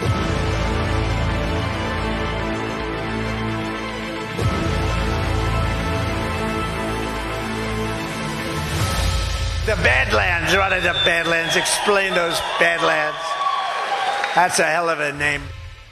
The Badlands. What are the Badlands? Explain those Badlands. That's a hell of a name.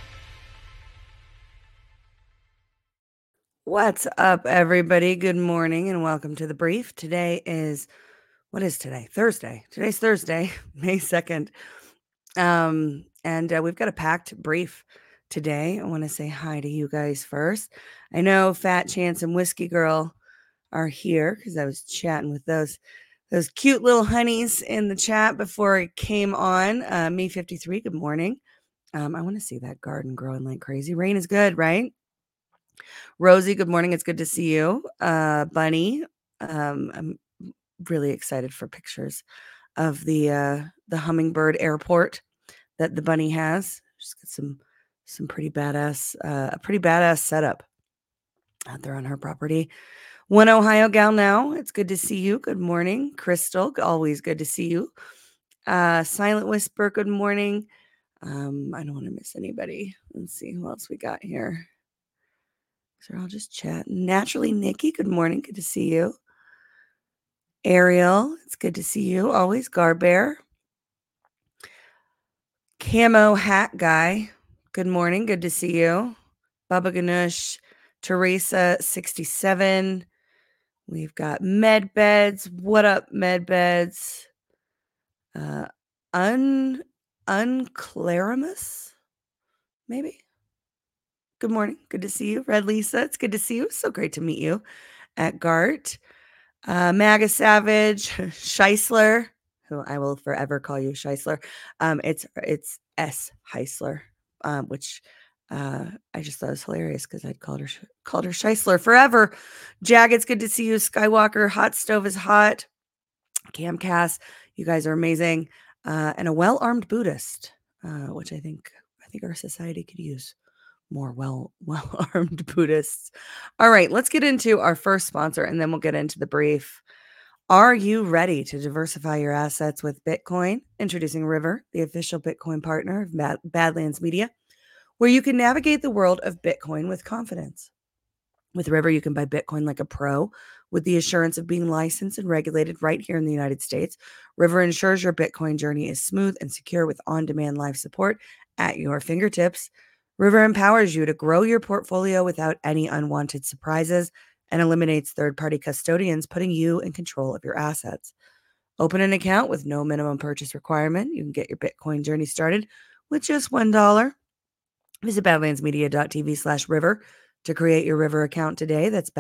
What's up, everybody? Good morning and welcome to The Brief. Today is, what is today? Thursday. Today's Thursday, May 2nd. And we've got a packed brief today. I want to say hi to you guys first. I know Fat Chance and Whiskey Girl are here because I was chatting with those cute little honeys in the chat before it came on. Me53, good morning. I want to see that garden growing like crazy. Rain is good, right? Rosie, good morning. It's good to see you. Bunny, I'm really excited for pictures of the Hummingbird Airport that the bunny has. She's got some pretty badass, a pretty badass setup out there on her property. One Ohio gal now. It's good to see you. Good morning. Crystal, always good to see you. Silent Whisper, good morning. I don't want to miss anybody. Let's see who else we got here. So I'll just chat. Naturally, Nikki, good morning. Good to see you. Ariel, it's good to see you. Always. Garbear. Camo Hat Guy, good morning. Good to see you. Baba Ganush. Teresa, 67. We've got Medbeds. What up, Medbeds? Unclaramus, maybe. Good morning. Good to see you. Red Lisa, it's good to see you. So great to meet you at GART. Maga Savage, Scheisler, who I will forever call you Scheisler. It's S. Heisler, which I just thought was hilarious because I'd called her Scheisler forever. Jag, it's good to see you. Skywalker, Hot Stove is hot. Camcast, you guys are amazing. And a well-armed Buddhist, which I think our society could use more well-armed Buddhists. All right, let's get into our first sponsor, and then we'll get into the brief. Are you ready to diversify your assets with Bitcoin? Introducing River, the official Bitcoin partner of Badlands Media, where you can navigate the world of Bitcoin with confidence. With River, you can buy Bitcoin like a pro with the assurance of being licensed and regulated right here in the United States. River ensures your Bitcoin journey is smooth and secure with on-demand live support at your fingertips. River empowers you to grow your portfolio without any unwanted surprises and eliminates third-party custodians, putting you in control of your assets. Open an account with no minimum purchase requirement. You can get your Bitcoin journey started with just $1. Visit badlandsmedia.tv/river to create your River account today. That's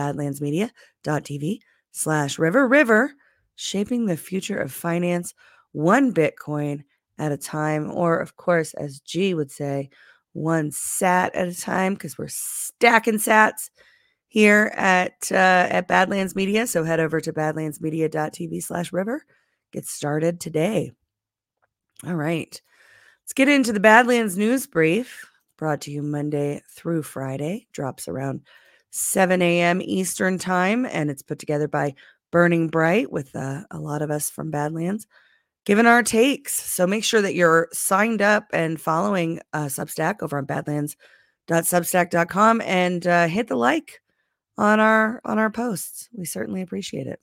badlandsmedia.tv/river. River, shaping the future of finance, one Bitcoin at a time, or of course, as G would say, one sat at a time, because we're stacking sats here at Badlands Media. So head over to badlandsmedia.tv/river. Get started today. All right. Let's get into the Badlands News Brief, brought to you Monday through Friday. Drops around 7 a.m. Eastern Time, and it's put together by Burning Bright with a lot of us from Badlands giving our takes. So make sure that you're signed up and following Substack over on badlands.substack.com and hit the like on our posts. We certainly appreciate it.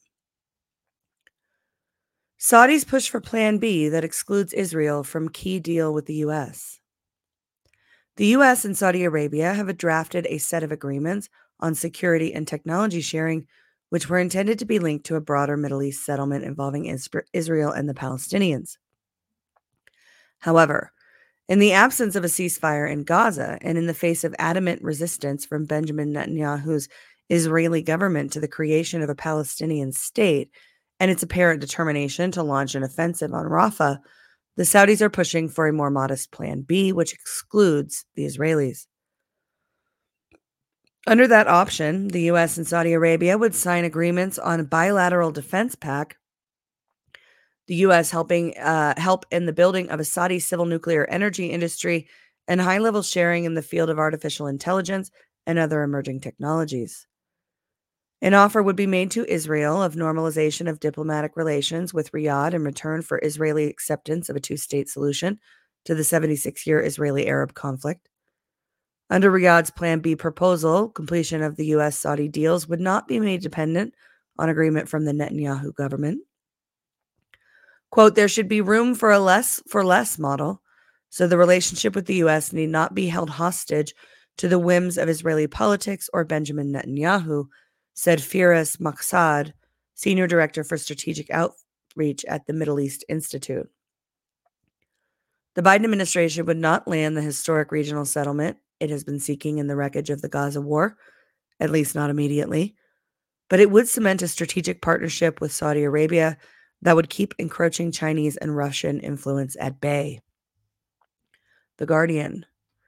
Saudis push for Plan B that excludes Israel from key deal with the U.S. The U.S. and Saudi Arabia have drafted a set of agreements on security and technology sharing, which were intended to be linked to a broader Middle East settlement involving Israel and the Palestinians. However, in the absence of a ceasefire in Gaza and in the face of adamant resistance from Benjamin Netanyahu's Israeli government to the creation of a Palestinian state and its apparent determination to launch an offensive on Rafah, the Saudis are pushing for a more modest Plan B, which excludes the Israelis. Under that option, the U.S. and Saudi Arabia would sign agreements on a bilateral defense pact, the U.S. help in the building of a Saudi civil nuclear energy industry, and high-level sharing in the field of artificial intelligence and other emerging technologies. An offer would be made to Israel of normalization of diplomatic relations with Riyadh in return for Israeli acceptance of a two-state solution to the 76-year Israeli-Arab conflict. Under Riyadh's Plan B proposal, completion of the U.S.-Saudi deals would not be made dependent on agreement from the Netanyahu government. Quote, there should be room for a less model, so the relationship with the U.S. need not be held hostage to the whims of Israeli politics or Benjamin Netanyahu, said Firas Maksad, Senior Director for Strategic Outreach at the Middle East Institute. The Biden administration would not land the historic regional settlement it has been seeking in the wreckage of the Gaza war, at least not immediately, but it would cement a strategic partnership with Saudi Arabia that would keep encroaching Chinese and Russian influence at bay. The Guardian.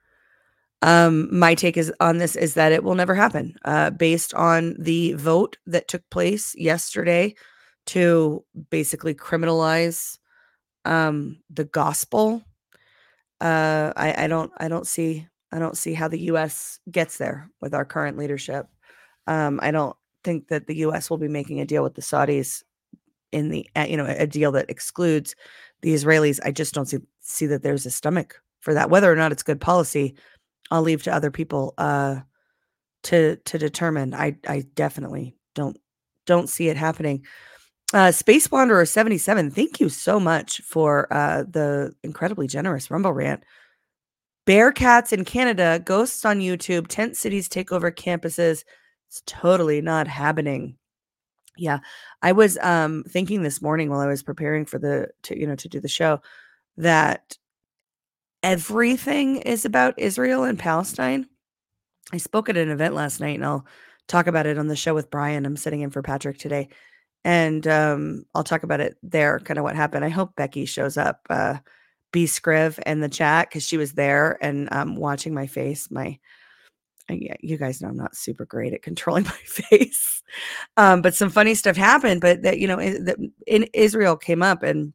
My take on this is that it will never happen, based on the vote that took place yesterday to basically criminalize the gospel. I don't see how the U.S. gets there with our current leadership. I don't think that the U.S. will be making a deal with the Saudis in the a deal that excludes the Israelis. I just don't see that there's a stomach for that. Whether or not it's good policy, I'll leave to other people to determine. I definitely don't see it happening. Space Wanderer 77, thank you so much for the incredibly generous Rumble rant. Bearcats in Canada, ghosts on YouTube, tent cities take over campuses. It's totally not happening. Yeah, I was thinking this morning while I was preparing for to do the show that everything is about Israel and Palestine. I spoke at an event last night, and I'll talk about it on the show with Brian. I'm sitting in for Patrick today, and I'll talk about it there, kind of what happened. I hope Becky shows up, B Scriv in the chat, because she was there and watching my face. Yeah, you guys know I'm not super great at controlling my face, but some funny stuff happened. But that in Israel came up, and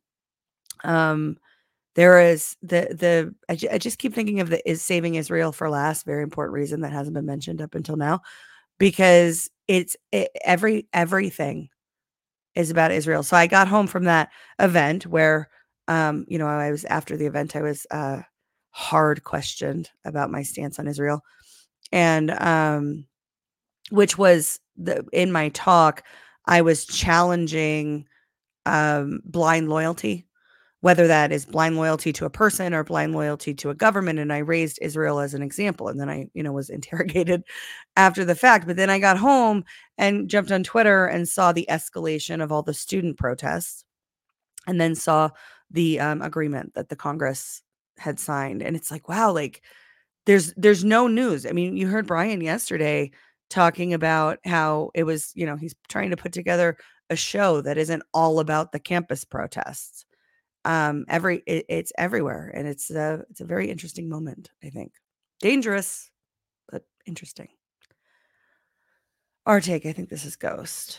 there is I just keep thinking of is saving Israel for last. Very important reason that hasn't been mentioned up until now, because everything is about Israel. So I got home from that event where, I was after the event, I was hard questioned about my stance on Israel. And which was in my talk, I was challenging blind loyalty, whether that is blind loyalty to a person or blind loyalty to a government. And I raised Israel as an example. And then I, was interrogated after the fact. But then I got home and jumped on Twitter and saw the escalation of all the student protests, and then saw the agreement that the Congress had signed. And it's like, wow, like, there's no news. I mean, you heard Brian yesterday talking about how it was, he's trying to put together a show that isn't all about the campus protests. It's everywhere, and it's a very interesting moment, I think. Dangerous, but interesting. Our take, I think this is Ghost.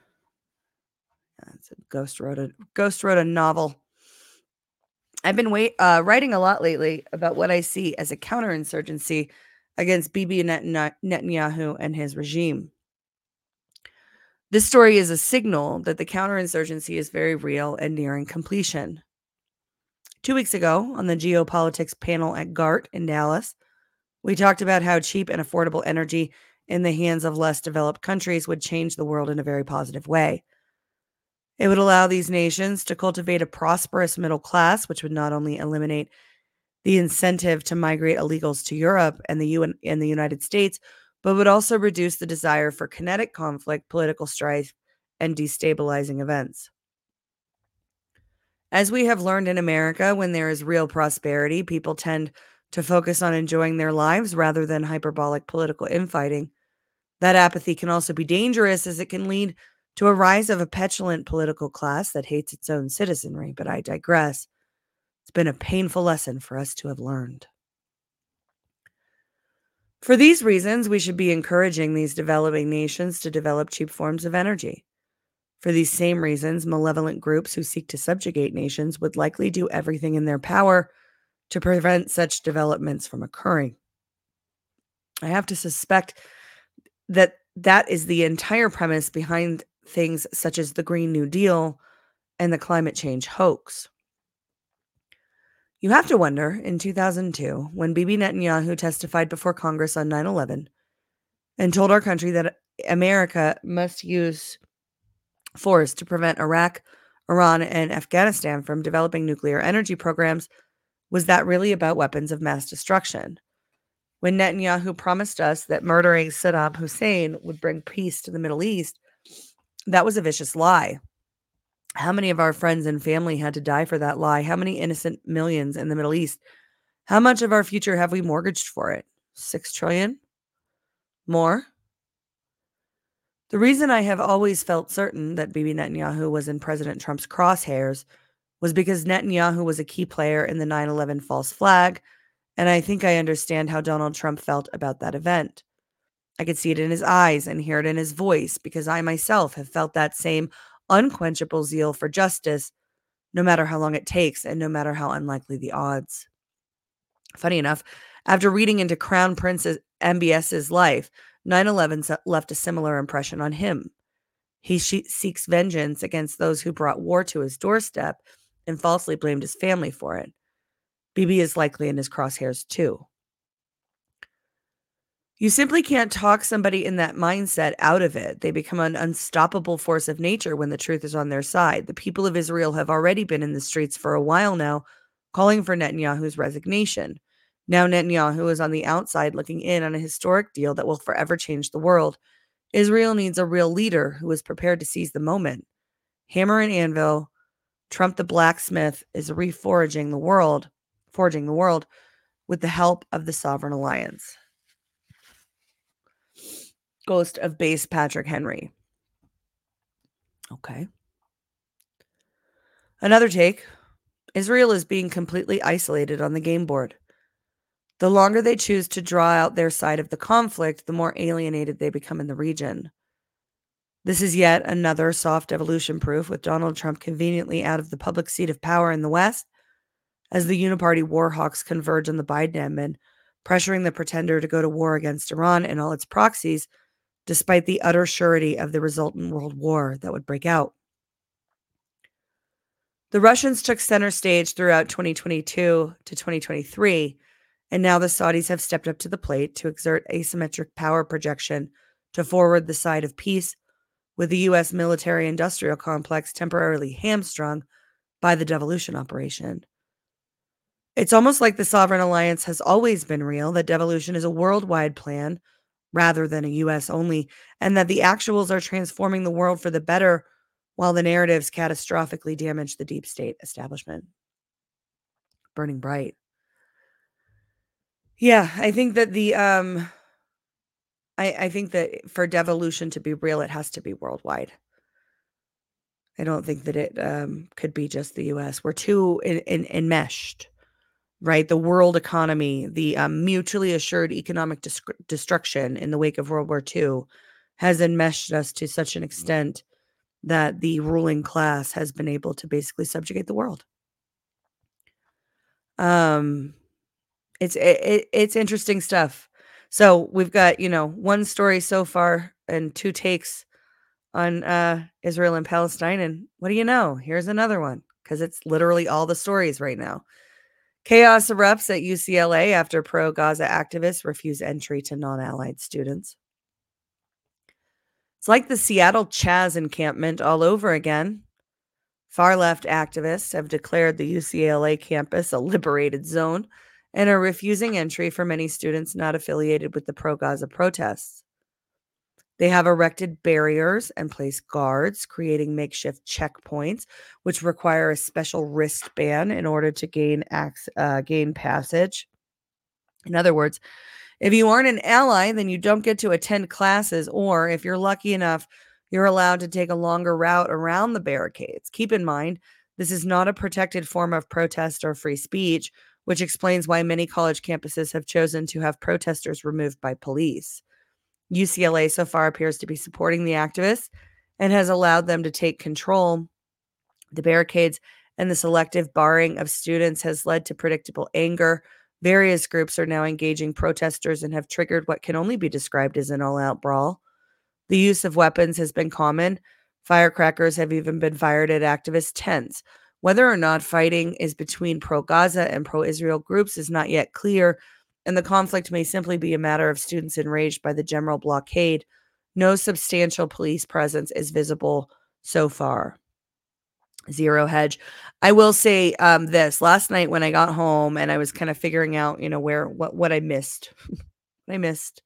It's Ghost wrote a novel. I've been writing a lot lately about what I see as a counterinsurgency against Bibi Netanyahu and his regime. This story is a signal that the counterinsurgency is very real and nearing completion. 2 weeks ago, on the geopolitics panel at GART in Dallas, we talked about how cheap and affordable energy in the hands of less developed countries would change the world in a very positive way. It would allow these nations to cultivate a prosperous middle class, which would not only eliminate the incentive to migrate illegals to Europe and the United States, but would also reduce the desire for kinetic conflict, political strife, and destabilizing events. As we have learned in America, when there is real prosperity, people tend to focus on enjoying their lives rather than hyperbolic political infighting. That apathy can also be dangerous, as it can lead to a rise of a petulant political class that hates its own citizenry. But I digress. It's been a painful lesson for us to have learned. For these reasons, we should be encouraging these developing nations to develop cheap forms of energy. For these same reasons, malevolent groups who seek to subjugate nations would likely do everything in their power to prevent such developments from occurring. I have to suspect that is the entire premise behind things such as the Green New Deal and the climate change hoax. You have to wonder, in 2002, when Bibi Netanyahu testified before Congress on 9/11 and told our country that America must use force to prevent Iraq, Iran, and Afghanistan from developing nuclear energy programs, was that really about weapons of mass destruction? When Netanyahu promised us that murdering Saddam Hussein would bring peace to the Middle East, that was a vicious lie. How many of our friends and family had to die for that lie? How many innocent millions in the Middle East? How much of our future have we mortgaged for it? 6 trillion? More? The reason I have always felt certain that Bibi Netanyahu was in President Trump's crosshairs was because Netanyahu was a key player in the 9/11 false flag, and I think I understand how Donald Trump felt about that event. I could see it in his eyes and hear it in his voice because I myself have felt that same unquenchable zeal for justice, no matter how long it takes and no matter how unlikely the odds. Funny enough, after reading into Crown Prince MBS's life, 9/11 left a similar impression on him. He seeks vengeance against those who brought war to his doorstep and falsely blamed his family for it. Bibi is likely in his crosshairs too. You simply can't talk somebody in that mindset out of it. They become an unstoppable force of nature when the truth is on their side. The people of Israel have already been in the streets for a while now, calling for Netanyahu's resignation. Now Netanyahu is on the outside looking in on a historic deal that will forever change the world. Israel needs a real leader who is prepared to seize the moment. Hammer and anvil, Trump the blacksmith is reforging the world, forging the world with the help of the Sovereign Alliance. Ghost of Base Patrick Henry. Okay. Another take. Israel is being completely isolated on the game board. The longer they choose to draw out their side of the conflict, the more alienated they become in the region. This is yet another soft evolution proof, with Donald Trump conveniently out of the public seat of power in the West, as the uniparty war hawks converge on the Biden admin, pressuring the pretender to go to war against Iran and all its proxies, despite the utter surety of the resultant world war that would break out. The Russians took center stage throughout 2022 to 2023, and now the Saudis have stepped up to the plate to exert asymmetric power projection to forward the side of peace, with the U.S. military-industrial complex temporarily hamstrung by the devolution operation. It's almost like the Sovereign Alliance has always been real, that devolution is a worldwide plan rather than a U.S. only, and that the actuals are transforming the world for the better while the narratives catastrophically damage the deep state establishment. Burning bright. Yeah, I think that I think that for devolution to be real, it has to be worldwide. I don't think that it could be just the U.S. We're too enmeshed, right? The world economy, the mutually assured economic destruction in the wake of World War II has enmeshed us to such an extent that the ruling class has been able to basically subjugate the world. It's interesting stuff. So we've got, one story so far and 2 takes on Israel and Palestine, and what do you know? Here's another one, because it's literally all the stories right now. Chaos erupts at UCLA after pro-Gaza activists refuse entry to non-allied students. It's like the Seattle Chaz encampment all over again. Far-left activists have declared the UCLA campus a liberated zone and are refusing entry for many students not affiliated with the pro-Gaza protests. They have erected barriers and placed guards, creating makeshift checkpoints, which require a special wristband in order to gain passage. In other words, if you aren't an ally, then you don't get to attend classes, or if you're lucky enough, you're allowed to take a longer route around the barricades. Keep in mind, this is not a protected form of protest or free speech, which explains why many college campuses have chosen to have protesters removed by police. UCLA so far appears to be supporting the activists and has allowed them to take control. The barricades and the selective barring of students has led to predictable anger. Various groups are now engaging protesters and have triggered what can only be described as an all-out brawl. The use of weapons has been common. Firecrackers have even been fired at activist tents, Whether or not fighting is between pro-Gaza and pro-Israel groups is not yet clear, and the conflict may simply be a matter of students enraged by the general blockade. No substantial police presence is visible so far. Zero Hedge. I will say this last night when I got home and I was kind of figuring out, what I missed. I missed.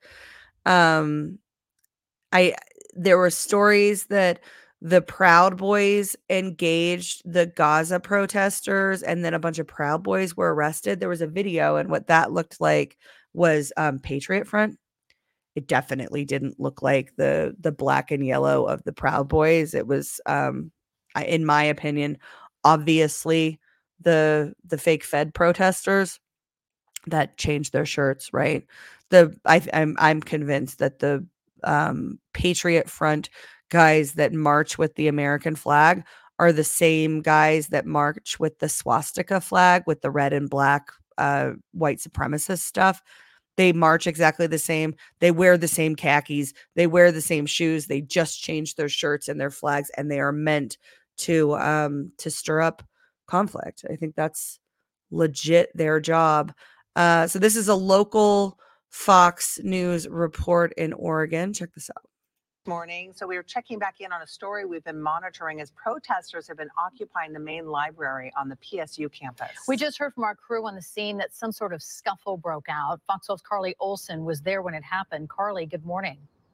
I There were stories that the Proud Boys engaged the Gaza protesters, and then a bunch of Proud Boys were arrested. There was a video, and what that looked like was Patriot Front. It definitely didn't look like the black and yellow of the Proud Boys. It was, in my opinion, obviously the fake Fed protesters that changed their shirts, right? I'm convinced that the Patriot Front guys that march with the American flag are the same guys that march with the swastika flag with the red and black white supremacist stuff. They march exactly the same. They wear the same khakis. They wear the same shoes. They just change their shirts and their flags, and they are meant to stir up conflict. I think that's legit their job. So this is a local Fox News report in Oregon. Check this out. Morning. So we were checking back in on a story we've been monitoring as protesters have been occupying the main library on the PSU campus. We just heard from our crew on the scene that some sort of scuffle broke out. Fox 12's Carly Olson was there when it happened. Carly, good morning.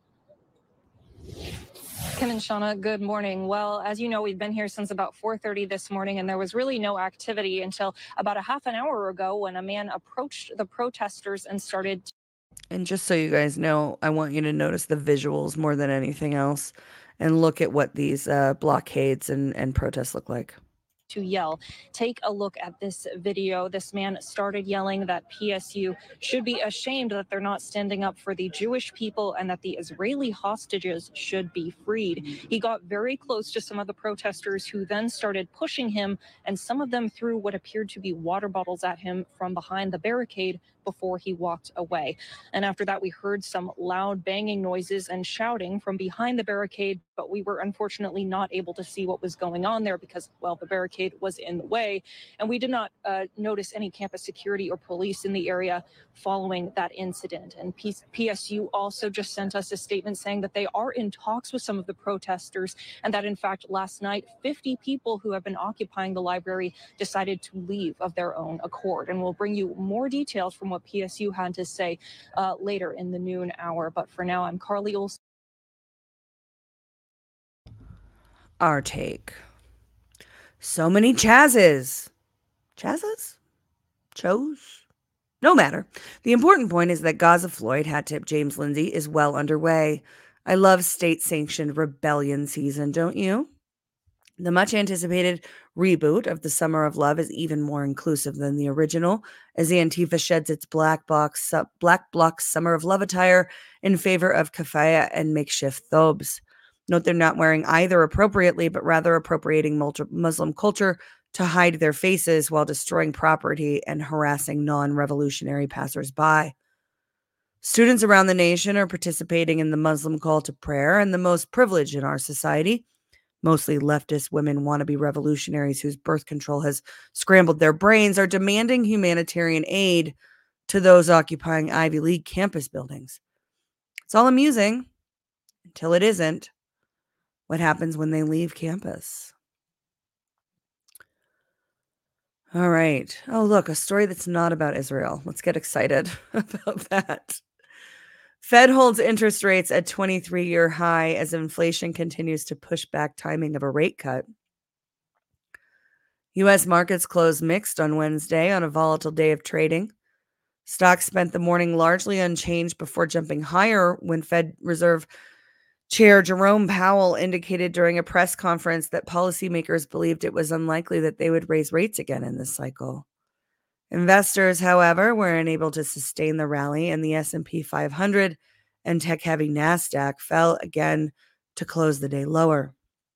Kim and Shauna, good morning. Well, as you know, we've been here since about 4:30 this morning, and there was really no activity until about a half an hour ago when a man approached the protesters and started. And just so you guys know, I want you to notice the visuals more than anything else and look at what these blockades and protests look like. To yell. Take a look at this video. This man started yelling that PSU should be ashamed that they're not standing up for the Jewish people and that the Israeli hostages should be freed. He got very close to some of the protesters who then started pushing him, and some of them threw what appeared to be water bottles at him from behind the barricade before he walked away. And after that, we heard some loud banging noises and shouting from behind the barricade, but we were unfortunately not able to see what was going on there because, well, the barricade was in the way. And we did not notice any campus security or police in the area following that incident. And PSU also just sent us a statement saying that they are in talks with some of the protesters and that, in fact, last night, 50 people who have been occupying the library decided to leave of their own accord. And we'll bring you more details from what PSU had to say later in the noon hour. But for now, I'm Carly Olson. Our take. So many Chazzes. Chazzes? Chose? No matter. The important point is that Gaza Floyd hat tip James Lindsay is well underway. I love state-sanctioned rebellion season, don't you? The much-anticipated reboot of The Summer of Love is even more inclusive than the original, as Antifa sheds its black bloc Summer of Love attire in favor of keffiyeh and makeshift thobes. Note they're not wearing either appropriately, but rather appropriating Muslim culture to hide their faces while destroying property and harassing non-revolutionary passersby. Students around the nation are participating in the Muslim call to prayer, and the most privileged in our society, mostly leftist women wannabe revolutionaries whose birth control has scrambled their brains, are demanding humanitarian aid to those occupying Ivy League campus buildings. It's all amusing until it isn't. What happens when they leave campus? All right. Oh, look, a story that's not about Israel. Let's get excited about that. Fed holds interest rates at 23-year high as inflation continues to push back timing of a rate cut. U.S. markets closed mixed on Wednesday on a volatile day of trading. Stocks spent the morning largely unchanged before jumping higher when Fed Reserve Chair Jerome Powell indicated during a press conference that policymakers believed it was unlikely that they would raise rates again in this cycle. Investors, however, were unable to sustain the rally, and the S&P 500 and tech-heavy NASDAQ fell again to close the day lower.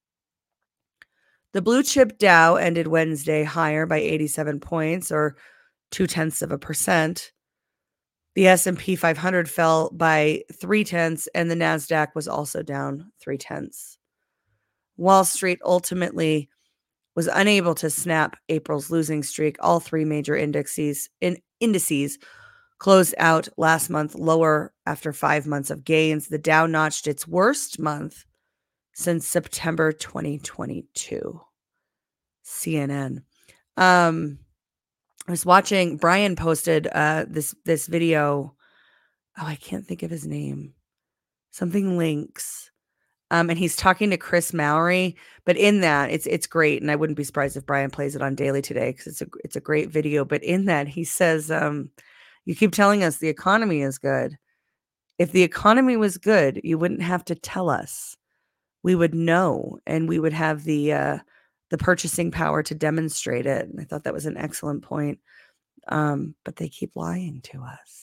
The blue-chip Dow ended Wednesday higher by 87 points, or 0.2%. The S&P 500 fell by 0.3%, and the NASDAQ was also down 0.3%. Wall Street ultimately was unable to snap April's losing streak. All three major indices closed out last month lower after 5 months of gains. The Dow notched its worst month since September 2022. CNN. I was watching, Brian posted this video. Oh, I can't think of his name. Something Links. And he's talking to Chris Mowry, but in that it's great. And I wouldn't be surprised if Brian plays it on Daily today, because it's a great video. But in that he says, you keep telling us the economy is good. If the economy was good, you wouldn't have to tell us. We would know, and we would have the purchasing power to demonstrate it. And I thought that was an excellent point. But they keep lying to us.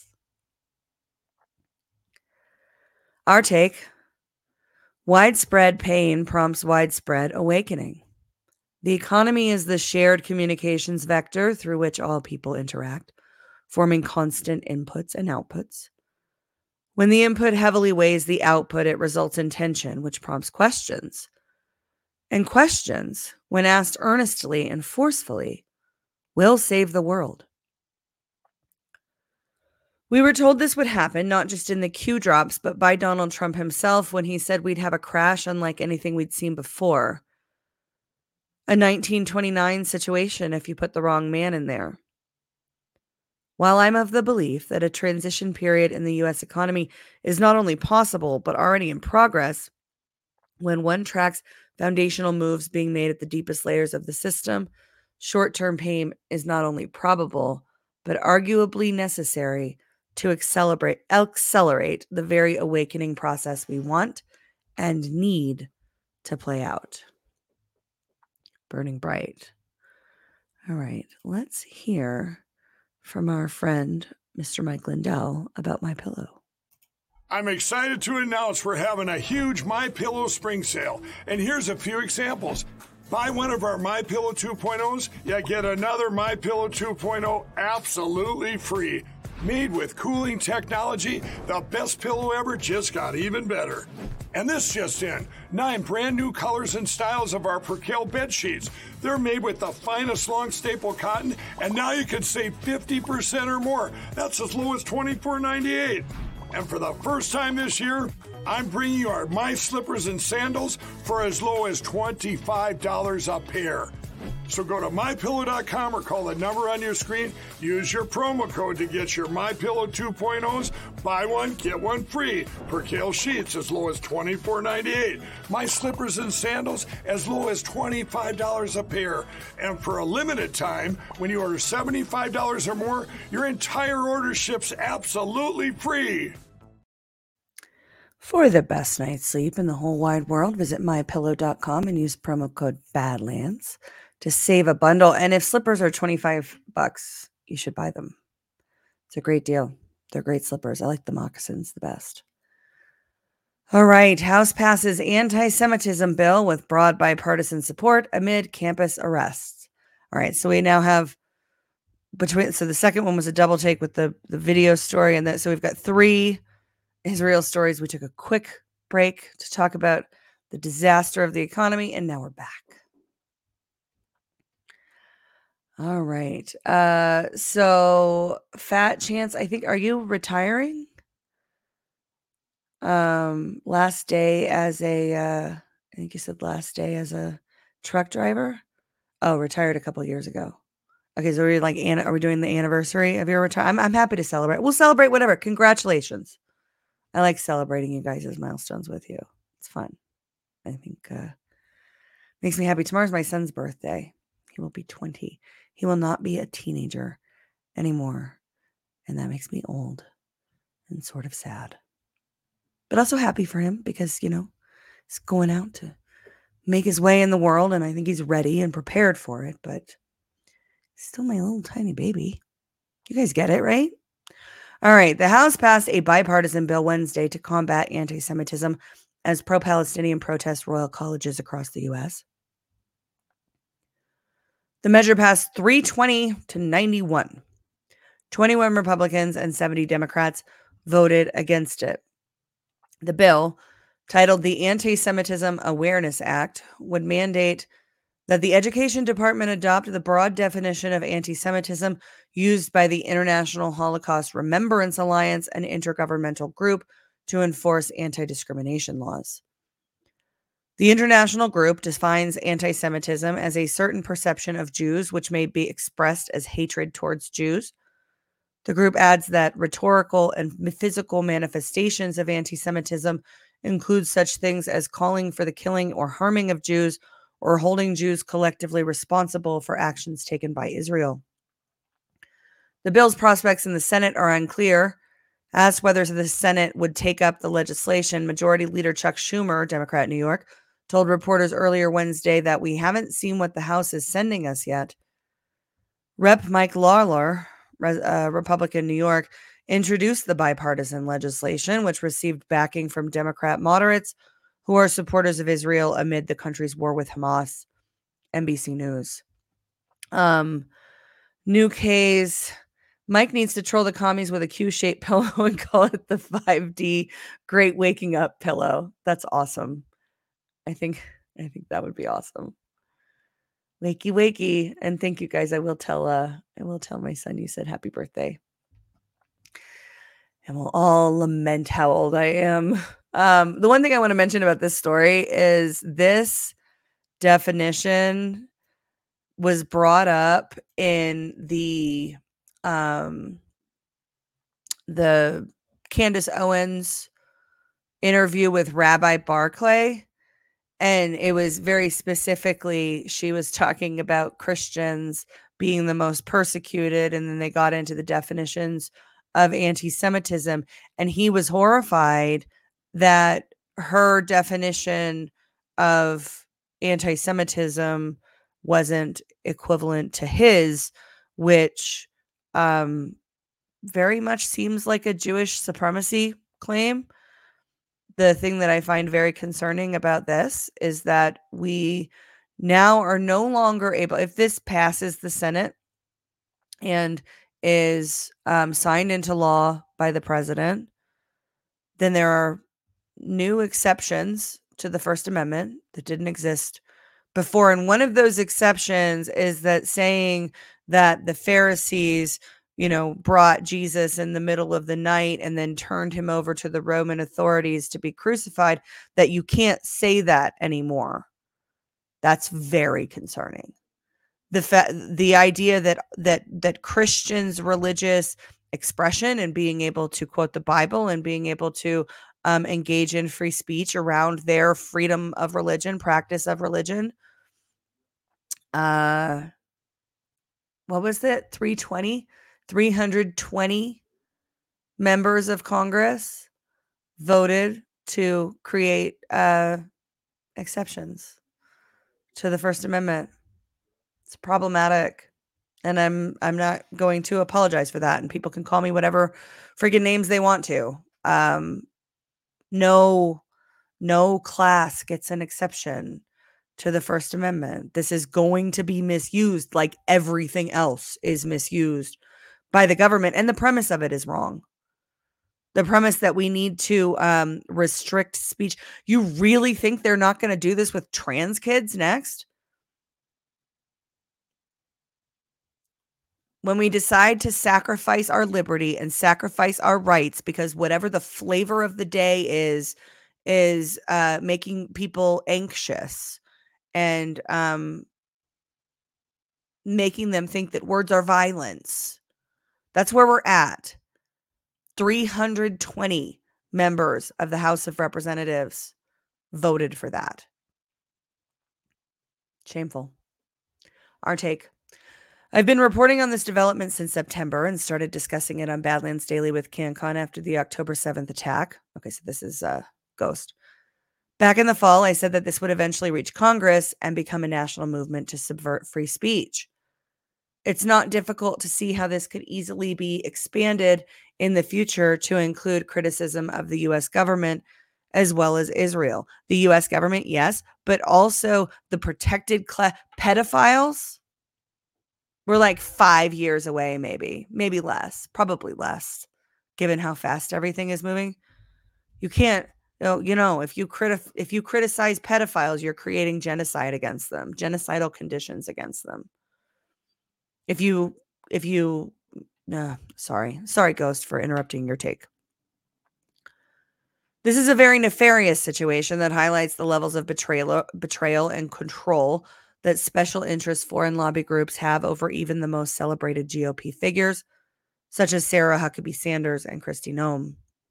Our take: widespread pain prompts widespread awakening. The economy is the shared communications vector through which all people interact, forming constant inputs and outputs. When the input heavily weighs the output, it results in tension, which prompts questions. And questions, when asked earnestly and forcefully, will save the world. We were told this would happen, not just in the Q drops, but by Donald Trump himself when he said we'd have a crash unlike anything we'd seen before. A 1929 situation if you put the wrong man in there. While I'm of the belief that a transition period in the U.S. economy is not only possible, but already in progress, when one tracks foundational moves being made at the deepest layers of the system, short-term pain is not only probable, but arguably necessary to accelerate the very awakening process we want and need to play out. Burning bright. All right, let's hear from our friend, Mr. Mike Lindell, about MyPillow. I'm excited to announce we're having a huge MyPillow spring sale, and here's a few examples. Buy one of our MyPillow 2.0s, you get another MyPillow 2.0 absolutely free. Made with cooling technology, the best pillow ever just got even better. And this just in, 9 brand new colors and styles of our Percale bed sheets. They're made with the finest long staple cotton, and now you can save 50% or more. That's as low as $24.98. And for the first time this year, I'm bringing you our My Slippers and Sandals for as low as $25 a pair. So go to MyPillow.com or call the number on your screen. Use your promo code to get your MyPillow 2.0s. Buy one, get one free. Percale sheets as low as $24.98. My Slippers and Sandals as low as $25 a pair. And for a limited time, when you order $75 or more, your entire order ships absolutely free. For the best night's sleep in the whole wide world, visit MyPillow.com and use promo code BADLANDS to save a bundle. And if slippers are $25, you should buy them. It's a great deal. They're great slippers. I like the moccasins the best. All right. House passes anti-Semitism bill with broad bipartisan support amid campus arrests. All right. So we now have so the second one was a double take with the video story. And so we've got 3 Israel stories. We took a quick break to talk about the disaster of the economy, and now we're back. All right. So Fat Chance, I think, are you retiring? Last day as I think you said last day as a truck driver. Oh, retired a couple of years ago. Okay, so are we doing the anniversary of your retirement? I'm happy to celebrate. We'll celebrate whatever. Congratulations. I like celebrating you guys' milestones with you. It's fun. I think makes me happy. Tomorrow's my son's birthday. He will be 20. He will not be a teenager anymore. And that makes me old and sort of sad. But also happy for him because, he's going out to make his way in the world. And I think he's ready and prepared for it. But he's still my little tiny baby. You guys get it, right? All right. The House passed a bipartisan bill Wednesday to combat anti-Semitism as pro-Palestinian protests roil colleges across the U.S. The measure passed 320 to 91. 21 Republicans and 70 Democrats voted against it. The bill, titled the Anti-Semitism Awareness Act, would mandate that the Education Department adopt the broad definition of anti-Semitism used by the International Holocaust Remembrance Alliance, an intergovernmental group to enforce anti-discrimination laws. The international group defines anti-Semitism as a certain perception of Jews which may be expressed as hatred towards Jews. The group adds that rhetorical and physical manifestations of anti-Semitism include such things as calling for the killing or harming of Jews or holding Jews collectively responsible for actions taken by Israel. The bill's prospects in the Senate are unclear. Asked whether the Senate would take up the legislation, Majority Leader Chuck Schumer, Democrat, New York, told reporters earlier Wednesday that we haven't seen what the House is sending us yet. Rep. Mike Lawler, Republican, New York, introduced the bipartisan legislation, which received backing from Democrat moderates who are supporters of Israel amid the country's war with Hamas. NBC News. New K's Mike needs to troll the commies with a Q-shaped pillow and call it the 5D Great Waking Up Pillow. That's awesome. I think that would be awesome. Wakey, wakey. And thank you guys. I will tell my son you said happy birthday. And we'll all lament how old I am. The one thing I want to mention about this story is this definition was brought up in the Candace Owens interview with Rabbi Barclay. And it was very specifically, she was talking about Christians being the most persecuted. And then they got into the definitions of anti-Semitism. And he was horrified that her definition of anti-Semitism wasn't equivalent to his, which very much seems like a Jewish supremacy claim. The thing that I find very concerning about this is that we now are no longer able, if this passes the Senate and is signed into law by the president, then there are new exceptions to the First Amendment that didn't exist before. And one of those exceptions is that saying that the Pharisees, brought Jesus in the middle of the night and then turned him over to the Roman authorities to be crucified, that you can't say that anymore. That's very concerning. The idea that Christians' religious expression and being able to quote the Bible and being able to engage in free speech around their freedom of religion, practice of religion. What was it? 320 members of Congress voted to create exceptions to the First Amendment. It's problematic, and I'm not going to apologize for that. And people can call me whatever friggin' names they want to. No class gets an exception to the First Amendment. This is going to be misused like everything else is misused by the government. And the premise of it is wrong. The premise that we need to restrict speech. You really think they're not going to do this with trans kids next? When we decide to sacrifice our liberty and sacrifice our rights because whatever the flavor of the day is making people anxious and making them think that words are violence. That's where we're at. 320 members of the House of Representatives voted for that. Shameful. Our take. I've been reporting on this development since September and started discussing it on Badlands Daily with CanCon after the October 7th attack. Okay, so this is Ghost. Back in the fall, I said that this would eventually reach Congress and become a national movement to subvert free speech. It's not difficult to see how this could easily be expanded in the future to include criticism of the U.S. government as well as Israel. The U.S. government, yes, but also the protected class. Pedophiles, we're like 5 years away, maybe less, probably less, given how fast everything is moving. You can't If you criticize pedophiles, you're creating genocide against them, genocidal conditions against them. Sorry, Ghost, for interrupting your take. This is a very nefarious situation that highlights the levels of betrayal and control that special interest foreign lobby groups have over even the most celebrated GOP figures, such as Sarah Huckabee Sanders and Kristi Noem.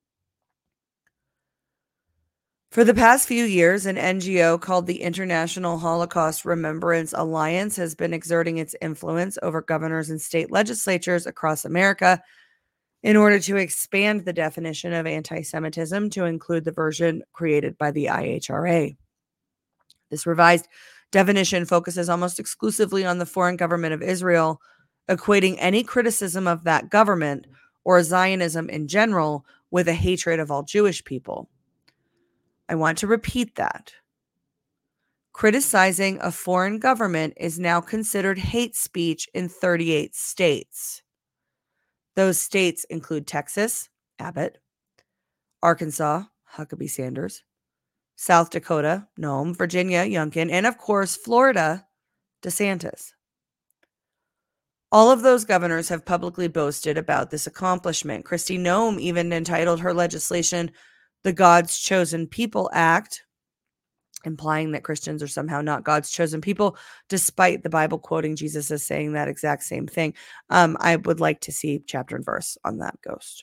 For the past few years, an NGO called the International Holocaust Remembrance Alliance has been exerting its influence over governors and state legislatures across America in order to expand the definition of anti-Semitism to include the version created by the IHRA. This revised definition focuses almost exclusively on the foreign government of Israel, equating any criticism of that government or Zionism in general with a hatred of all Jewish people. I want to repeat that. Criticizing a foreign government is now considered hate speech in 38 states. Those states include Texas, Abbott, Arkansas, Huckabee Sanders, South Dakota, Noem, Virginia, Youngkin, and of course, Florida, DeSantis. All of those governors have publicly boasted about this accomplishment. Kristi Noem even entitled her legislation the God's Chosen People Act, implying that Christians are somehow not God's chosen people, despite the Bible quoting Jesus as saying that exact same thing. I would like to see chapter and verse on that, Ghost.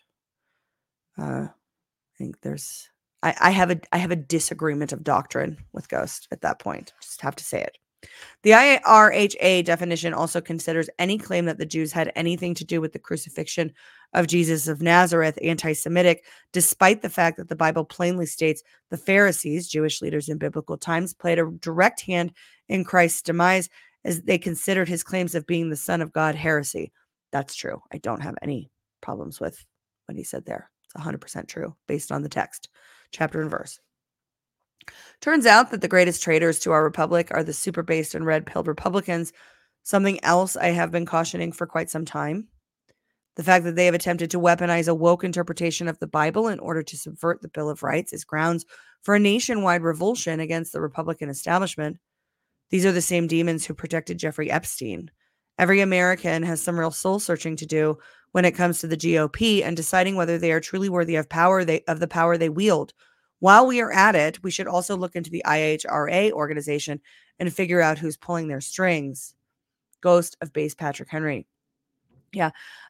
I think I have a disagreement of doctrine with Ghost at that point. Just have to say it. The IRHA definition also considers any claim that the Jews had anything to do with the crucifixion of Jesus of Nazareth anti-Semitic, despite the fact that the Bible plainly states the Pharisees, Jewish leaders in biblical times, played a direct hand in Christ's demise as they considered his claims of being the Son of God heresy. That's true. I don't have any problems with what he said there. It's 100% true based on the text, chapter and verse. Turns out that the greatest traitors to our republic are the super-based and red-pilled Republicans, something else I have been cautioning for quite some time. The fact that they have attempted to weaponize a woke interpretation of the Bible in order to subvert the Bill of Rights is grounds for a nationwide revulsion against the Republican establishment. These are the same demons who protected Jeffrey Epstein. Every American has some real soul-searching to do when it comes to the GOP and deciding whether they are truly worthy of the power they wield. While we are at it, we should also look into the IHRA organization and figure out who's pulling their strings. Ghost of Base Patrick Henry. Yeah.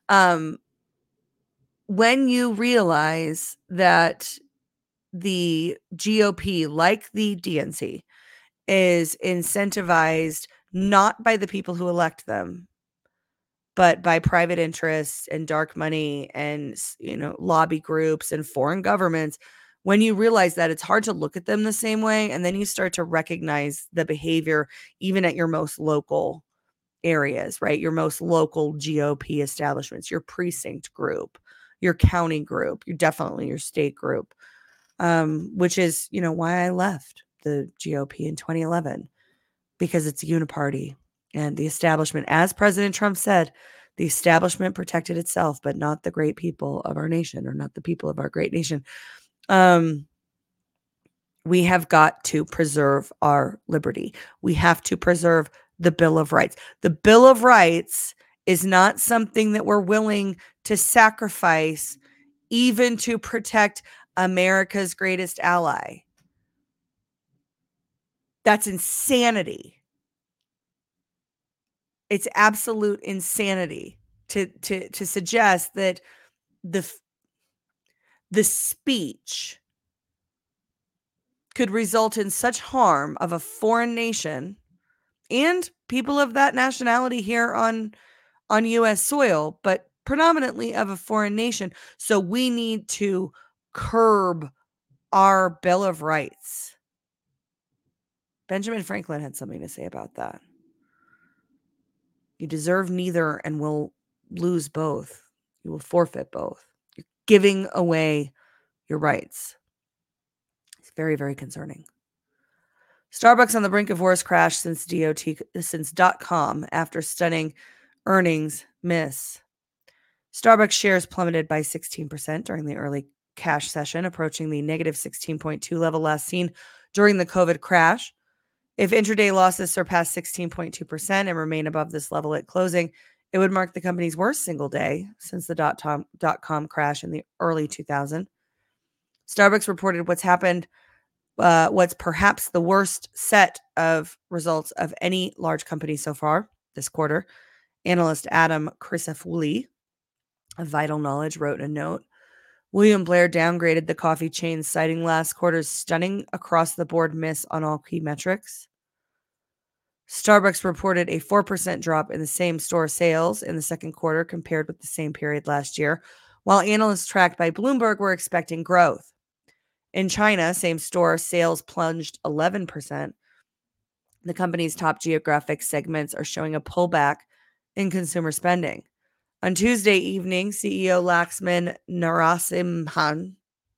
When you realize that the GOP, like the DNC, is incentivized not by the people who elect them, but by private interests and dark money and, lobby groups and foreign governments, when you realize that, it's hard to look at them the same way. And then you start to recognize the behavior, even at your most local areas, right? Your most local GOP establishments, your precinct group, your county group, definitely your state group, which is, why I left the GOP in 2011, because it's a uniparty and the establishment, as President Trump said, the establishment protected itself, but not the great people of our nation, or not the people of our great nation. We have got to preserve our liberty. We have to preserve the Bill of Rights. The Bill of Rights is not something that we're willing to sacrifice even to protect America's greatest ally. That's insanity. It's absolute insanity to suggest that the speech could result in such harm of a foreign nation and people of that nationality here on U.S. soil, but predominantly of a foreign nation. So we need to curb our Bill of Rights. Benjamin Franklin had something to say about that. You deserve neither and will lose both. You will forfeit both. You're giving away your rights. It's very, very concerning. Starbucks on the brink of worst crash since .com after stunning earnings miss. Starbucks shares plummeted by 16% during the early cash session, approaching the negative 16.2 level last seen during the COVID crash. If intraday losses surpass 16.2% and remain above this level at closing, it would mark the company's worst single day since the dot-com crash in the early 2000s. Starbucks reported what's perhaps the worst set of results of any large company so far this quarter. Analyst Adam Crisafulli of Vital Knowledge wrote in a note, William Blair downgraded the coffee chain, citing last quarter's stunning across-the-board miss on all key metrics. Starbucks reported a 4% drop in the same-store sales in the second quarter compared with the same period last year, while analysts tracked by Bloomberg were expecting growth. In China, same-store sales plunged 11%. The company's top geographic segments are showing a pullback in consumer spending. On Tuesday evening, CEO Laxman Narasimhan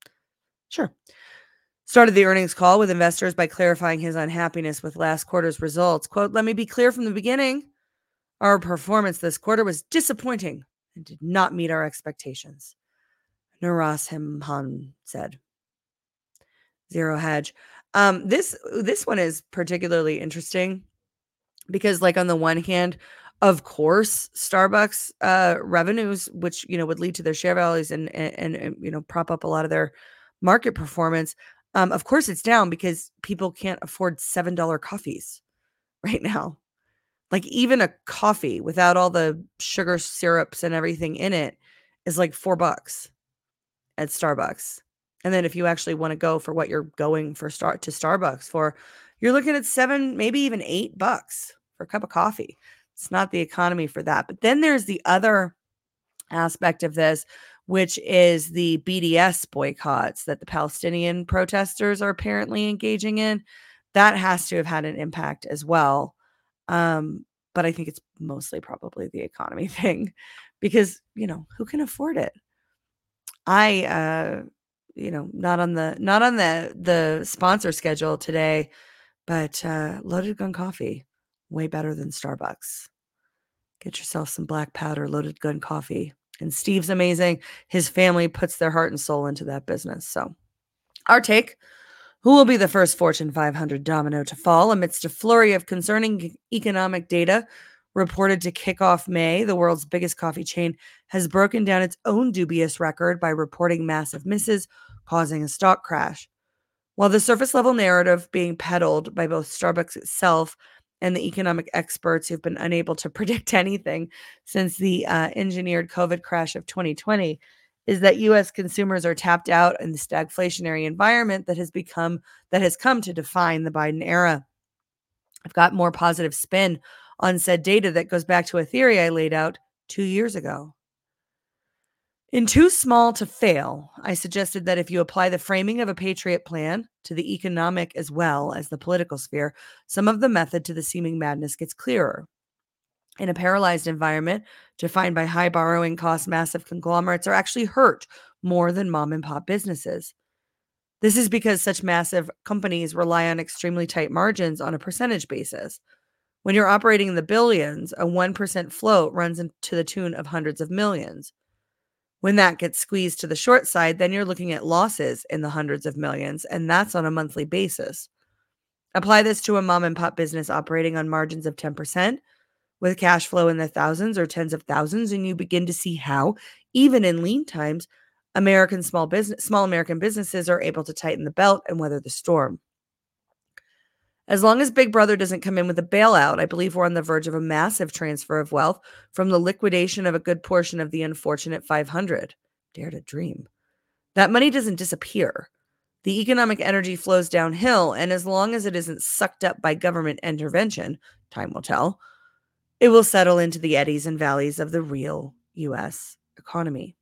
started the earnings call with investors by clarifying his unhappiness with last quarter's results. Quote, "Let me be clear from the beginning. Our performance this quarter was disappointing and did not meet our expectations," Narasimhan said. Zero Hedge. This one is particularly interesting because, like, on the one hand, of course, Starbucks revenues, which would lead to their share values and prop up a lot of their market performance. Of course, it's down because people can't afford $7 coffees right now. Like, even a coffee without all the sugar syrups and everything in it is like $4 at Starbucks. And then if you actually want to go for what you're going to Starbucks for, you're looking at $7, maybe even $8 for a cup of coffee. It's not the economy for that. But then there's the other aspect of this, which is the BDS boycotts that the Palestinian protesters are apparently engaging in. That has to have had an impact as well. But I think it's mostly probably the economy thing because, who can afford it? Not on the sponsor schedule today, but Loaded Gun Coffee, way better than Starbucks. Get yourself some black powder Loaded Gun Coffee. And Steve's amazing. His family puts their heart and soul into that business. So our take, who will be the first Fortune 500 domino to fall amidst a flurry of concerning economic data reported to kick off May? The world's biggest coffee chain has broken down its own dubious record by reporting massive misses, causing a stock crash. While the surface-level narrative being peddled by both Starbucks itself and the economic experts who've been unable to predict anything since the engineered COVID crash of 2020 is that U.S. consumers are tapped out in the stagflationary environment that has come to define the Biden era. I've got more positive spin on said data that goes back to a theory I laid out 2 years ago. In Too Small to Fail, I suggested that if you apply the framing of a Patriot plan to the economic as well as the political sphere, some of the method to the seeming madness gets clearer. In a paralyzed environment, defined by high borrowing costs, massive conglomerates are actually hurt more than mom and pop businesses. This is because such massive companies rely on extremely tight margins on a percentage basis. When you're operating in the billions, a 1% float runs into the tune of hundreds of millions. When that gets squeezed to the short side, then you're looking at losses in the hundreds of millions, and that's on a monthly basis. Apply this to a mom and pop business operating on margins of 10%, with cash flow in the thousands or tens of thousands, and you begin to see how, even in lean times, small American businesses are able to tighten the belt and weather the storm. As long as Big Brother doesn't come in with a bailout, I believe we're on the verge of a massive transfer of wealth from the liquidation of a good portion of the unfortunate 500. Dare to dream. That money doesn't disappear. The economic energy flows downhill, and as long as it isn't sucked up by government intervention, time will tell, it will settle into the eddies and valleys of the real U.S. economy.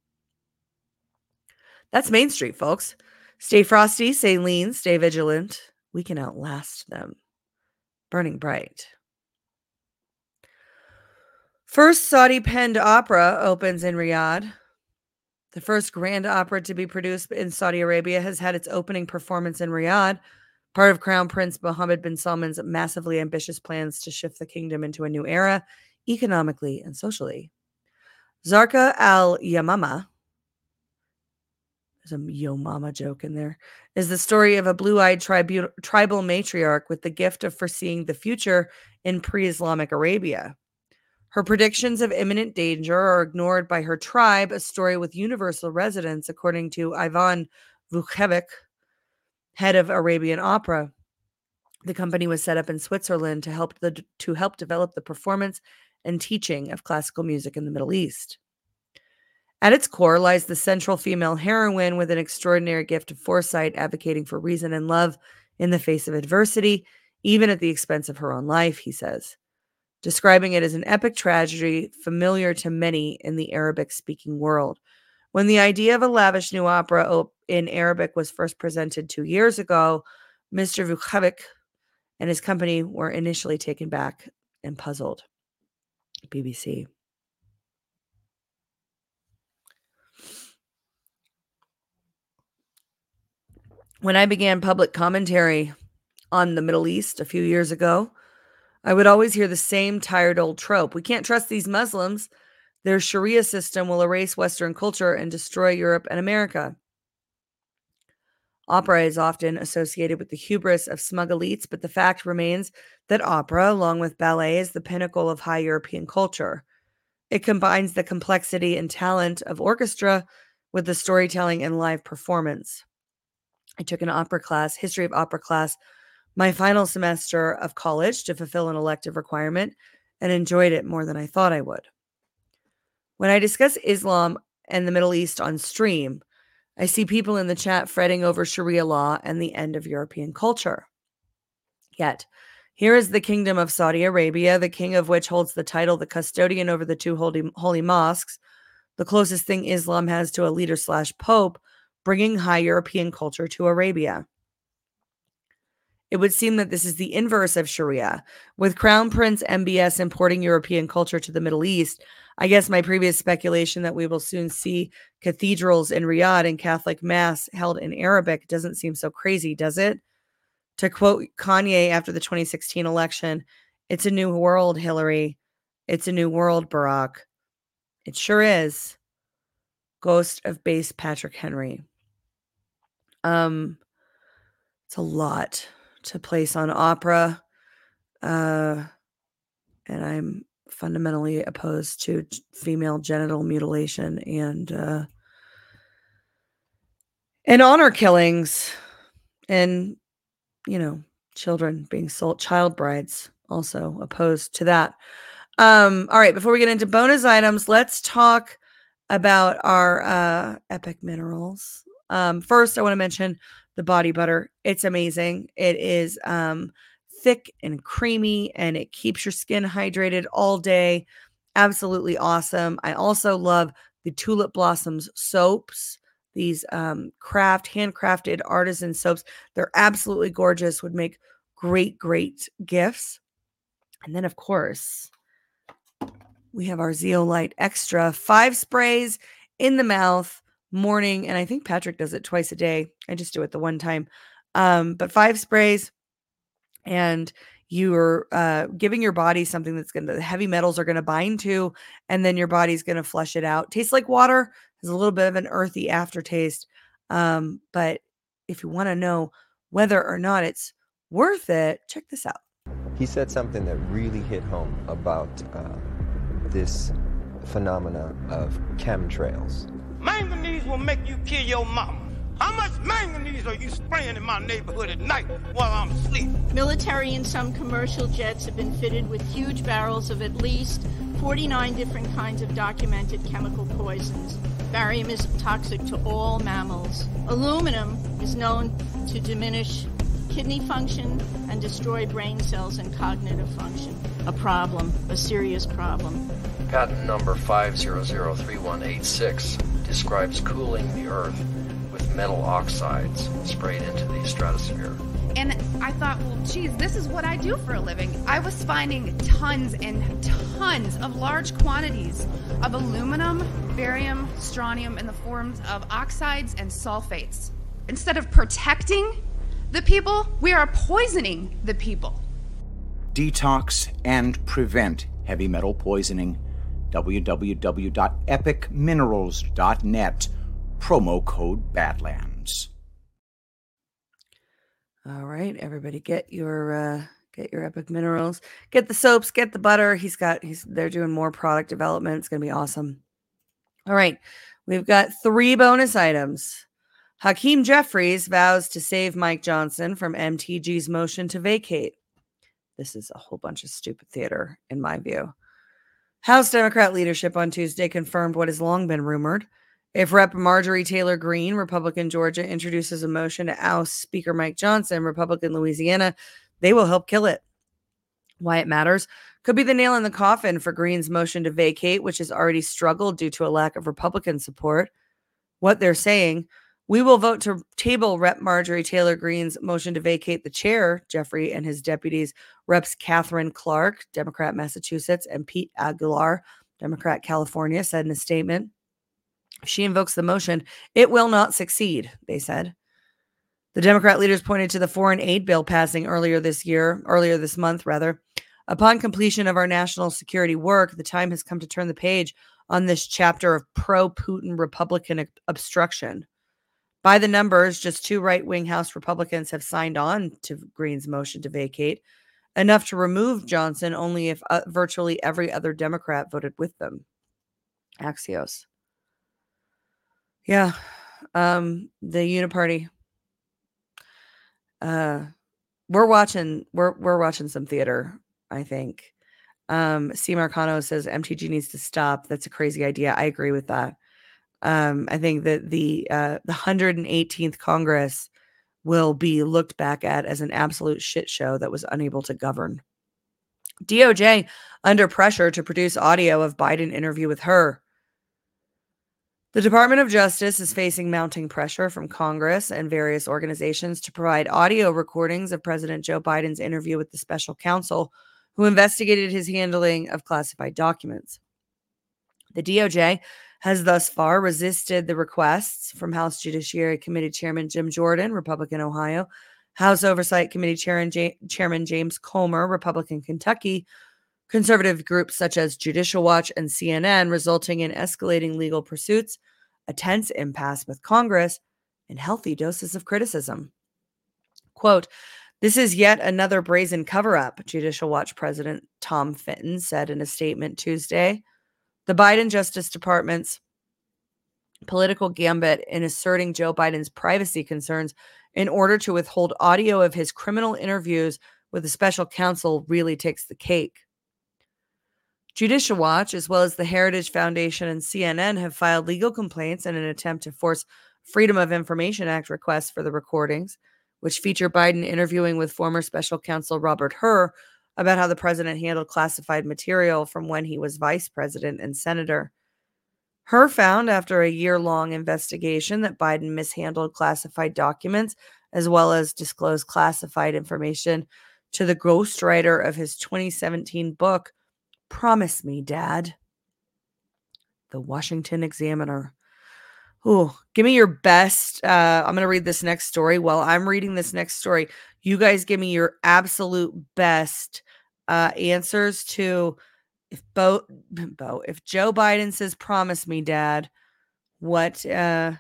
That's Main Street, folks. Stay frosty, stay lean, stay vigilant. We can outlast them. Burning bright. First Saudi-penned opera opens in Riyadh. The first grand opera to be produced in Saudi Arabia has had its opening performance in Riyadh, part of Crown Prince Mohammed bin Salman's massively ambitious plans to shift the kingdom into a new era, economically and socially. Zarqa Al Yamama, There's a yo mama joke in there. Is the story of a blue-eyed tribal matriarch with the gift of foreseeing the future in pre-Islamic Arabia. Her predictions of imminent danger are ignored by her tribe, a story with universal resonance, according to Ivan Vucevic, head of Arabian Opera. The company was set up in Switzerland to help develop the performance and teaching of classical music in the Middle East. At its core lies the central female heroine with an extraordinary gift of foresight, advocating for reason and love in the face of adversity, even at the expense of her own life, he says, describing it as an epic tragedy familiar to many in the Arabic-speaking world. When the idea of a lavish new opera in Arabic was first presented 2 years ago, Mr. Vucevic and his company were initially taken back and puzzled. BBC. When I began public commentary on the Middle East a few years ago, I would always hear the same tired old trope. We can't trust these Muslims. Their Sharia system will erase Western culture and destroy Europe and America. Opera is often associated with the hubris of smug elites, but the fact remains that opera, along with ballet, is the pinnacle of high European culture. It combines the complexity and talent of orchestra with the storytelling and live performance. I took an opera class, history of opera class, my final semester of college to fulfill an elective requirement, and enjoyed it more than I thought I would. When I discuss Islam and the Middle East on stream, I see people in the chat fretting over Sharia law and the end of European culture. Yet, here is the Kingdom of Saudi Arabia, the king of which holds the title the custodian over the two holy mosques, the closest thing Islam has to a leader/pope, bringing high European culture to Arabia. It would seem that this is the inverse of Sharia, with Crown Prince MBS importing European culture to the Middle East. I guess my previous speculation that we will soon see cathedrals in Riyadh and Catholic Mass held in Arabic doesn't seem so crazy, does it? To quote Kanye after the 2016 election, "It's a new world, Hillary. It's a new world, Barack." It sure is. Ghost of bass Patrick Henry. It's a lot to place on opera. And I'm fundamentally opposed to female genital mutilation and honor killings and, children being sold, child brides, also opposed to that. All right, before we get into bonus items, let's talk about our Epic Minerals. First, I want to mention the body butter. It's amazing. It is thick and creamy, and it keeps your skin hydrated all day. Absolutely awesome. I also love the Tulip Blossoms soaps. These handcrafted artisan soaps. They're absolutely gorgeous. Would make great gifts. And then, of course, we have our Zeolite Extra 5 sprays in the mouth morning. And I think Patrick does it twice a day. I just do it the one time. But 5 sprays, and you're giving your body something that's the heavy metals are going to bind to, and then your body's going to flush it out. Tastes like water. Has a little bit of an earthy aftertaste. But if you want to know whether or not it's worth it, check this out. He said something that really hit home about this phenomena of chemtrails. Manganese will make you kill your mama. How much manganese are you spraying in my neighborhood at night while I'm asleep? Military and some commercial jets have been fitted with huge barrels of at least 49 different kinds of documented chemical poisons. Barium is toxic to all mammals. Aluminum is known to diminish kidney function and destroy brain cells and cognitive function. A problem, a serious problem. Patent number 5003186 describes cooling the Earth with metal oxides sprayed into the stratosphere. And I thought, well, geez, this is what I do for a living. I was finding tons and tons of large quantities of aluminum, barium, strontium in the forms of oxides and sulfates. Instead of protecting the people, we are poisoning the people. Detox and prevent heavy metal poisoning. www.epicminerals.net. promo code BADLANDS. All right, everybody, get your Epic Minerals, get the soaps, get the butter. They're doing more product development. It's gonna be awesome. All right, we've got 3 bonus items. Hakeem Jeffries vows to save Mike Johnson from MTG's motion to vacate. This is a whole bunch of stupid theater, in my view. House Democrat leadership on Tuesday confirmed what has long been rumored. If Rep. Marjorie Taylor Greene, Republican Georgia, introduces a motion to oust Speaker Mike Johnson, Republican Louisiana, they will help kill it. Why it matters could be the nail in the coffin for Greene's motion to vacate, which has already struggled due to a lack of Republican support. What they're saying, we will vote to table Rep. Marjorie Taylor Greene's motion to vacate the chair, Jeffrey and his deputies, Reps. Catherine Clark, Democrat Massachusetts, and Pete Aguilar, Democrat California, said in a statement. If she invokes the motion, it will not succeed, they said. The Democrat leaders pointed to the foreign aid bill passing earlier this month. Upon completion of our national security work, the time has come to turn the page on this chapter of pro-Putin Republican obstruction. By the numbers, just 2 right-wing House Republicans have signed on to Greene's motion to vacate, enough to remove Johnson only if virtually every other Democrat voted with them. Axios. Yeah, the Uniparty. We're watching some theater, I think. C. Marcano says MTG needs to stop. That's a crazy idea. I agree with that. I think that the 118th Congress will be looked back at as an absolute shit show that was unable to govern. DOJ under pressure to produce audio of Biden interview with her. The Department of Justice is facing mounting pressure from Congress and various organizations to provide audio recordings of President Joe Biden's interview with the special counsel who investigated his handling of classified documents. The DOJ has thus far resisted the requests from House Judiciary Committee Chairman Jim Jordan, Republican Ohio, House Oversight Committee Chairman James Comer, Republican Kentucky, conservative groups such as Judicial Watch and CNN, resulting in escalating legal pursuits, a tense impasse with Congress, and healthy doses of criticism. Quote, "This is yet another brazen cover-up," Judicial Watch President Tom Fitton said in a statement Tuesday. The Biden Justice Department's political gambit in asserting Joe Biden's privacy concerns in order to withhold audio of his criminal interviews with the special counsel really takes the cake. Judicial Watch, as well as the Heritage Foundation and CNN, have filed legal complaints in an attempt to force Freedom of Information Act requests for the recordings, which feature Biden interviewing with former special counsel Robert Hur about how the president handled classified material from when he was vice president and senator. Hur found after a year-long investigation that Biden mishandled classified documents as well as disclosed classified information to the ghostwriter of his 2017 book, Promise Me, Dad. The Washington Examiner. Oh, give me your best. I'm going to read this next story. While I'm reading this next story, you guys give me your absolute best answers to if Joe Biden says "Promise me, Dad," what does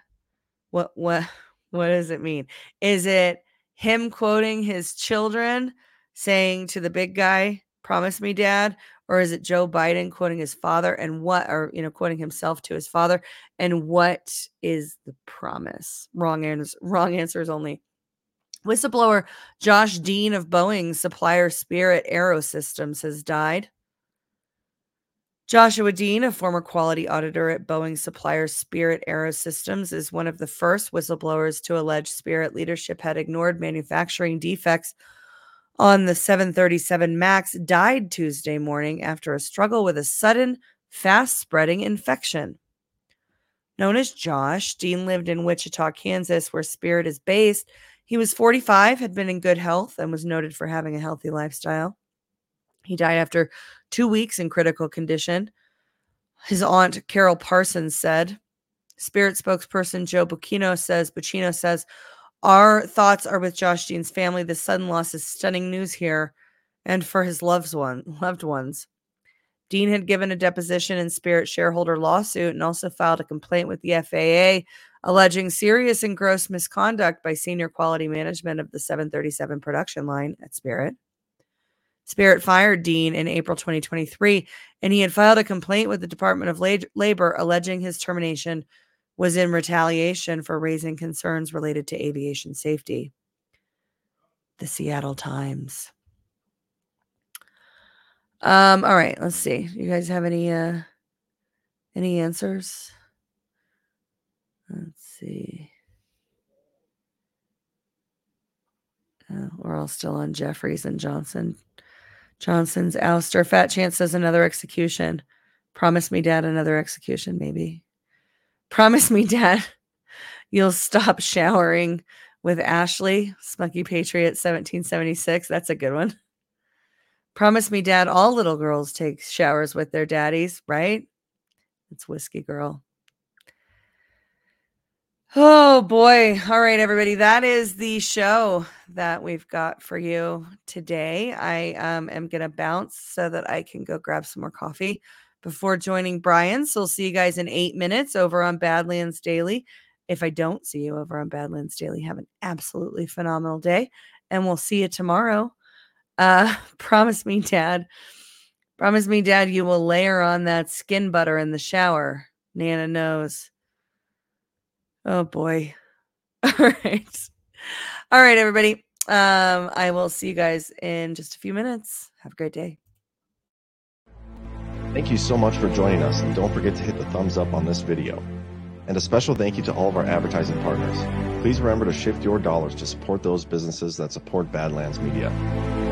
it mean? Is it him quoting his children, saying to the big guy, "Promise me, Dad," or is it Joe Biden quoting his father quoting himself to his father? And what is the promise? Wrong answers only. Whistleblower Josh Dean of Boeing supplier Spirit Aerosystems has died. Joshua Dean, a former quality auditor at Boeing supplier Spirit Aerosystems, is one of the first whistleblowers to allege Spirit leadership had ignored manufacturing defects on the 737 MAX, died Tuesday morning after a struggle with a sudden, fast-spreading infection. Known as Josh, Dean lived in Wichita, Kansas, where Spirit is based. He was 45, had been in good health, and was noted for having a healthy lifestyle. He died after 2 weeks in critical condition. His aunt, Carol Parsons, said. Spirit spokesperson Joe Buccino says, "Our thoughts are with Josh Dean's family. The sudden loss is stunning news here and for his loved ones." Dean had given a deposition in Spirit shareholder lawsuit and also filed a complaint with the FAA alleging serious and gross misconduct by senior quality management of the 737 production line at Spirit. Spirit fired Dean in April 2023, and he had filed a complaint with the Department of Labor alleging his termination was in retaliation for raising concerns related to aviation safety. The Seattle Times. All right, let's see. You guys have any answers? Let's see. We're all still on Jeffries and Johnson's ouster. Fat Chance says another execution. Promise me, Dad, another execution, maybe. Promise me, Dad, you'll stop showering with Ashley. Spunky Patriot 1776. That's a good one. Promise me, Dad, all little girls take showers with their daddies, right? It's Whiskey Girl. Oh, boy. All right, everybody. That is the show that we've got for you today. I am going to bounce so that I can go grab some more coffee before joining Brian. So we'll see you guys in 8 minutes over on Badlands Daily. If I don't see you over on Badlands Daily, have an absolutely phenomenal day. And we'll see you tomorrow. Promise me, Dad. Promise me, Dad, you will layer on that skin butter in the shower. Nana knows. Oh, boy. All right. All right, everybody. I will see you guys in just a few minutes. Have a great day. Thank you so much for joining us, and don't forget to hit the thumbs up on this video. And a special thank you to all of our advertising partners. Please remember to shift your dollars to support those businesses that support Badlands Media.